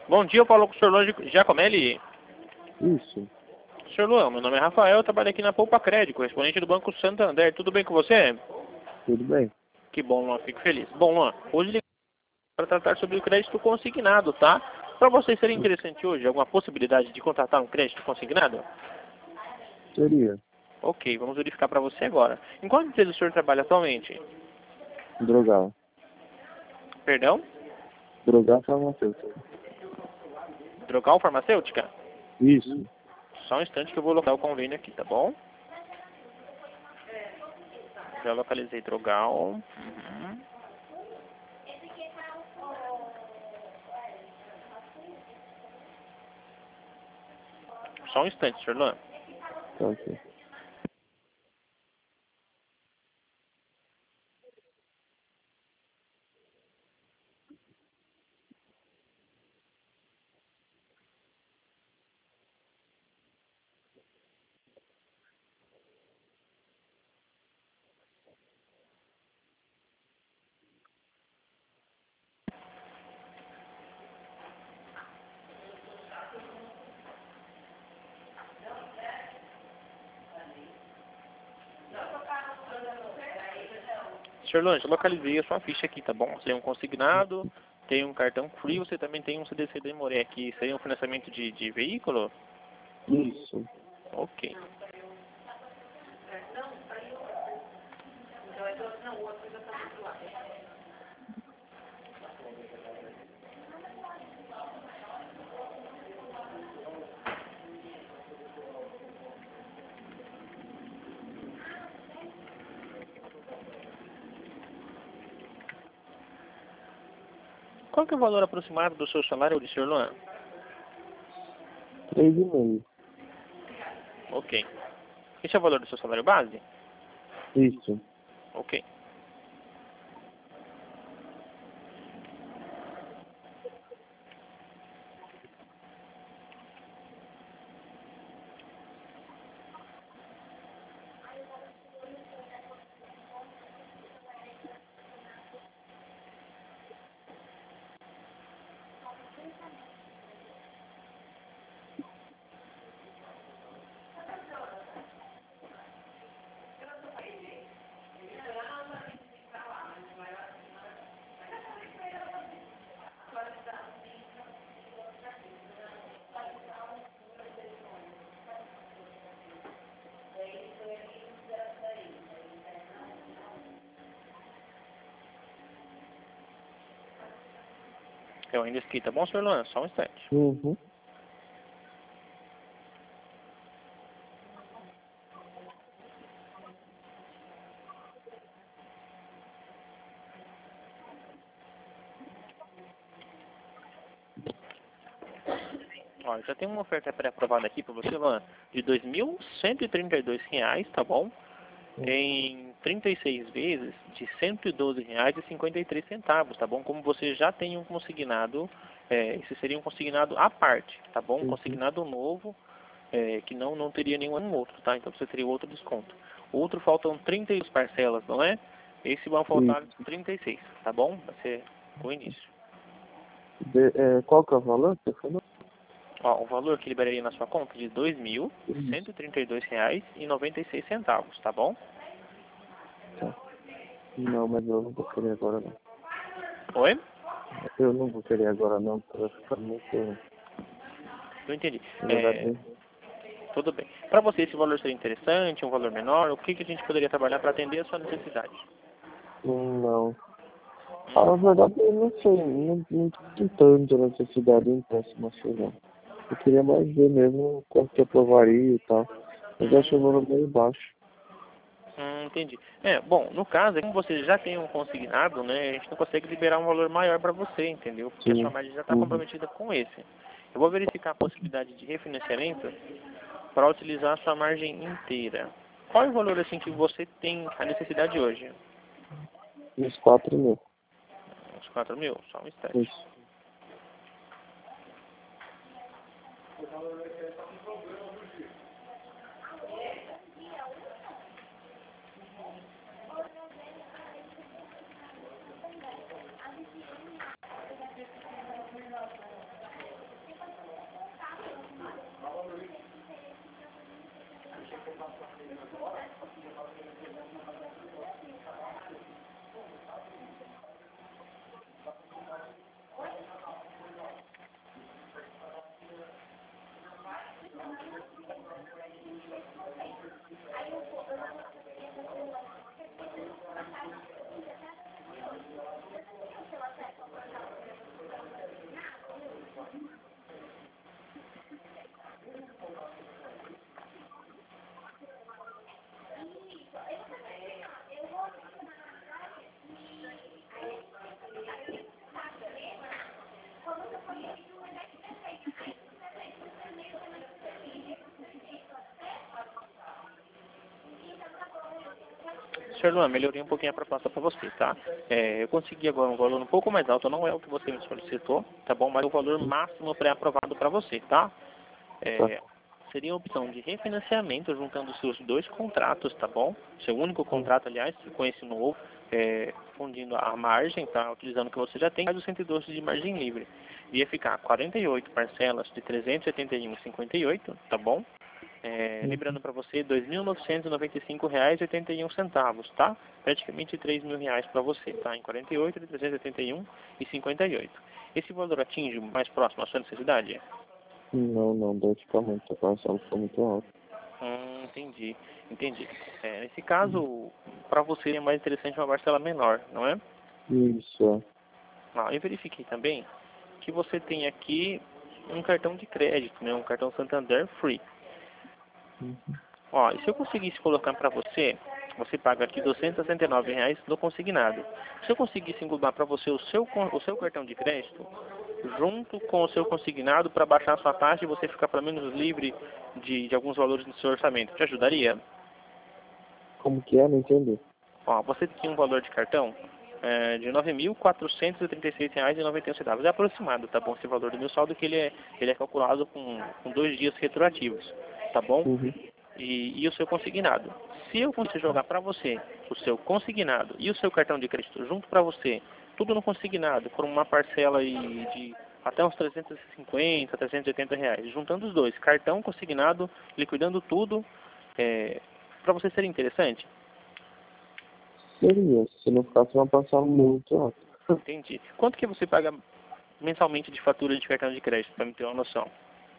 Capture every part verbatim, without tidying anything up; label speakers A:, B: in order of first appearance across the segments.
A: Bom dia, eu falo com o senhor Luan Giacomelli.
B: Isso.
A: senhor Luan, meu nome é Rafael, eu trabalho aqui na Poupa Crédito, correspondente do Banco Santander. Tudo bem com você?
B: Tudo bem.
A: Que bom, Luan, fico feliz. Bom, Luan, hoje liguei para tratar sobre o crédito consignado, tá? Para vocês seria interessante hoje alguma possibilidade de contratar um crédito consignado?
B: Seria.
A: Ok, vamos verificar para você agora. Em qual empresa o senhor trabalha atualmente?
B: Drogar.
A: Perdão?
B: Drogar farmacêutica.
A: Drogal Farmacêutica?
B: Isso.
A: Só um instante que eu vou colocar o convênio aqui, tá bom? Já localizei Drogal. Uhum. Só um instante, senhor Luan.
B: Tá ok.
A: senhor Luan, já localizei a sua ficha aqui, tá bom? Você tem um consignado, tem um cartão free, você também tem um C D C Demoré aqui. Seria um financiamento de, de veículo?
B: Isso.
A: Ok. Qual que é o valor aproximado do seu salário, senhor Luan?
B: Três e meio.
A: Ok. Esse é o valor do seu salário base?
B: Isso.
A: Ok. Eu ainda esqueci, tá bom, senhor Luan? Só um instante.
B: Uhum.
A: Olha, já tem uma oferta pré-aprovada aqui para você, Luan, de dois mil cento e trinta e dois reais, tá bom? Em trinta e seis vezes de cento e doze reais e cinquenta e três centavos, tá bom? Como você já tem um consignado, é, esse seria um consignado à parte, tá bom? Um
B: Uhum.
A: consignado novo, é, que não, não teria nenhum outro, tá? Então você teria outro desconto. Outro faltam trinta e seis parcelas, não é? Esse vai faltar
B: Isso.
A: trinta e seis, tá bom? Vai ser o início.
B: De, é, qual que é o valor que você falou?
A: Ó, o valor que liberaria na sua conta é de dois mil cento
B: Isso.
A: e trinta e dois reais e noventa e seis centavos, tá bom?
B: Tá. Não, mas eu não vou querer agora não.
A: Oi?
B: Eu não vou querer agora não, porque vai ficar muito...
A: Não entendi.
B: Ele vai
A: É,
B: bem.
A: tudo bem. Para você, esse valor seria interessante, um valor menor? O que, que a gente poderia trabalhar para atender a sua necessidade?
B: Hum, Não. Ah,
A: Hum,
B: na verdade, eu não sei, não, não tem tanta necessidade em próxima não. Eu queria mais ver mesmo quanto que aprovaria e tal. Mas eu acho o
A: hum,
B: valor meio baixo.
A: hum, entendi. É, bom, no caso, como você já tem um consignado, né, a gente não consegue liberar um valor maior para você, entendeu? Porque a sua
B: Sim.
A: margem já está
B: Uhum.
A: comprometida com esse. Eu vou verificar a possibilidade de refinanciamento para utilizar a sua margem inteira. Qual é o valor assim que você tem a necessidade hoje?
B: Uns quatro mil.
A: Uns quatro mil? Só um instante.
B: Isso.
A: senhor Luan, melhorei um pouquinho a proposta para você, tá? É, eu consegui agora um valor um pouco mais alto, não é o que você me solicitou, tá bom? Mas o valor máximo pré-aprovado para você, tá? É, seria a opção de refinanciamento juntando os seus dois contratos, tá bom? Seu único contrato, aliás, com esse novo, é, fundindo a margem, tá? Utilizando o que você já tem, mais os cento e doze de margem livre. Ia ficar quarenta e oito parcelas de trezentos e setenta e um vírgula cinquenta e oito, tá bom? É, lembrando para você, dois mil novecentos e noventa e cinco reais e oitenta e um centavos, tá? Praticamente três mil reais para você, tá? Em quarenta e oito de trezentos e setenta e um vírgula cinquenta e oito. Esse valor atinge mais próximo à sua necessidade?
B: Não, não, deve ficar muito, a parcela ficou muito alta.
A: Hum, entendi, entendi. É, nesse caso, para você é mais interessante uma parcela menor, não é?
B: Isso, é.
A: Ah, eu verifiquei também que você tem aqui um cartão de crédito, né? Um cartão Santander Free.
B: Uhum.
A: Ó, e se eu conseguisse colocar para você, você paga aqui duzentos e sessenta e nove reais no consignado. Se eu conseguisse englobar para você o seu, o seu cartão de crédito, junto com o seu consignado, para baixar a sua taxa e você ficar pelo menos livre de, de alguns valores no seu orçamento, te ajudaria?
B: Como que é? Não entendi.
A: Ó, você tinha um valor de cartão é, de nove mil quatrocentos e trinta e seis reais e noventa e um centavos. É aproximado, tá bom? Esse valor do meu saldo que ele é, ele é calculado com, com dois dias retroativos, tá bom?
B: Uhum.
A: E, e o seu consignado. Se eu conseguir jogar para você o seu consignado e o seu cartão de crédito junto para você, tudo no consignado, por uma parcela aí de até uns trezentos e cinquenta, trezentos e oitenta reais, juntando os dois, cartão, consignado, liquidando tudo, é, para você seria interessante?
B: Seria, se não ficasse uma parcela muito alta.
A: Entendi. Quanto que você paga mensalmente de fatura de cartão de crédito, para me ter uma noção?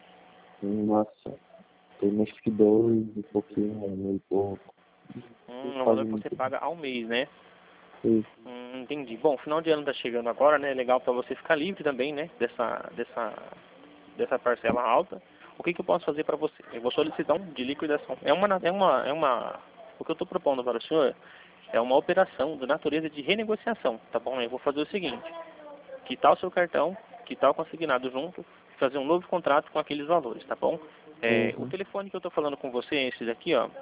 B: Nossa, tem mais que dois e pouquinho, um e pouco.
A: Hum, é o valor que você paga ao mês, né?
B: Isso.
A: Hum, entendi. Bom, final de ano está chegando agora, né? Legal para você ficar livre também, né? Dessa, dessa, dessa parcela alta. O que, que eu posso fazer para você? Eu vou solicitar um de liquidação. É uma, é uma, é uma. O que eu estou propondo para o senhor é uma operação de natureza de renegociação, tá bom? Eu vou fazer o seguinte: quitar o seu cartão, quitar o consignado junto, fazer um novo contrato com aqueles valores, tá bom? É,
B: Uhum.
A: o telefone que eu estou falando com você é esse daqui, ó.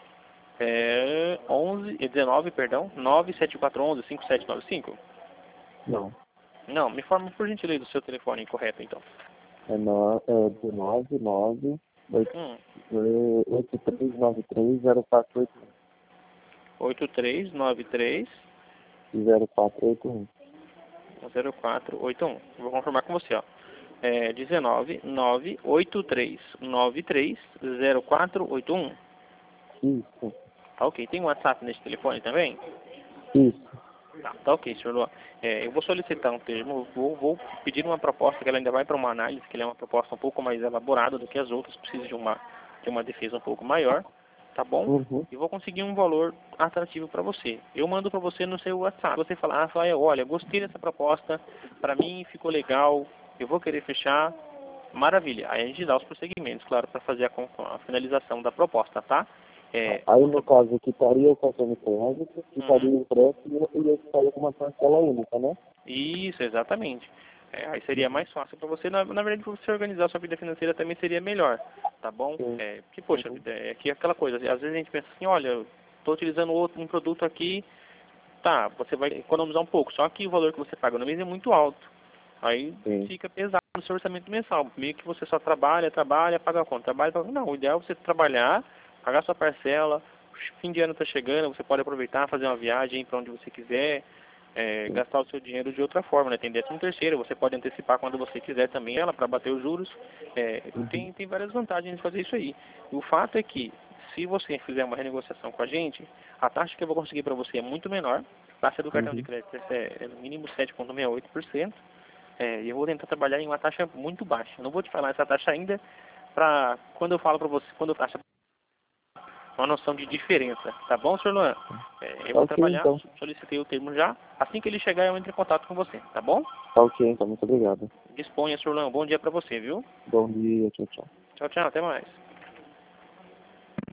A: É onze, é dezenove, perdão, nove sete quatro um um cinco sete nove cinco.
B: Não.
A: Não, me informa por gentileza o seu telefone correto, então.
B: É, no, é dezenove, nove,
A: Hum,
B: oito três nove três, zero quatro oito
A: oito três nove três
B: um. zero quatro oito um.
A: zero quatro oito um. Vou confirmar com você, ó. É dezenove, nove oito três nove três zero quatro oito um.
B: Isso.
A: Tá ok. Tem um WhatsApp nesse telefone também?
B: Isso.
A: Tá, tá ok, senhor Luan. É, eu vou solicitar um termo, vou, vou pedir uma proposta que ela ainda vai para uma análise, que ela é uma proposta um pouco mais elaborada do que as outras, precisa de uma, de uma defesa um pouco maior, tá bom?
B: Uhum.
A: E vou conseguir um valor atrativo para você. Eu mando para você no seu WhatsApp. Você fala, ah, Rafael, olha, gostei dessa proposta, para mim ficou legal, eu vou querer fechar, maravilha. Aí a gente dá os prosseguimentos, claro, para fazer a, con- a finalização da proposta, tá? É,
B: Aí,
A: outra...
B: no caso, eu quitaria o cartão de crédito, quitaria
A: Uhum.
B: o empréstimo e eu ficaria com uma parcela única, né?
A: Isso, exatamente. É, aí seria mais fácil para você. Na, na verdade, para você organizar sua vida financeira também seria melhor, tá bom?
B: Sim.
A: É, que, poxa, vida, é que é aquela coisa, às vezes a gente pensa assim, olha, estou utilizando outro, um produto aqui, tá, você vai economizar um pouco, só que o valor que você paga no mês é muito alto. Aí
B: Sim.
A: fica pesado no seu orçamento mensal. Meio que você só trabalha, trabalha, paga a conta, trabalha, paga... Não, o ideal é você trabalhar, pagar sua parcela, fim de ano está chegando, você pode aproveitar, fazer uma viagem para onde você quiser, é,
B: Sim.
A: gastar o seu dinheiro de outra forma, né? Tem décimo terceiro, você pode antecipar quando você quiser também ela para bater os juros. É,
B: Uhum.
A: tem, tem várias vantagens de fazer isso aí. E o fato é que se você fizer uma renegociação com a gente, a taxa que eu vou conseguir para você é muito menor. A taxa do cartão
B: Uhum.
A: de crédito é, é no mínimo sete vírgula sessenta e oito por cento. É, e eu vou tentar trabalhar em uma taxa muito baixa. Eu não vou te falar essa taxa ainda, para quando eu falo para você, quando eu faço uma noção de diferença. Tá bom, senhor Luan? É, eu
B: Tá
A: vou
B: ok,
A: trabalhar,
B: então.
A: solicitei o termo já. Assim que ele chegar, eu entro em contato com você. Tá bom?
B: Tá ok, então. Muito obrigado.
A: Disponha, senhor Luan. Bom dia para você, viu?
B: Bom dia. Tchau, tchau.
A: Tchau, tchau. Até mais.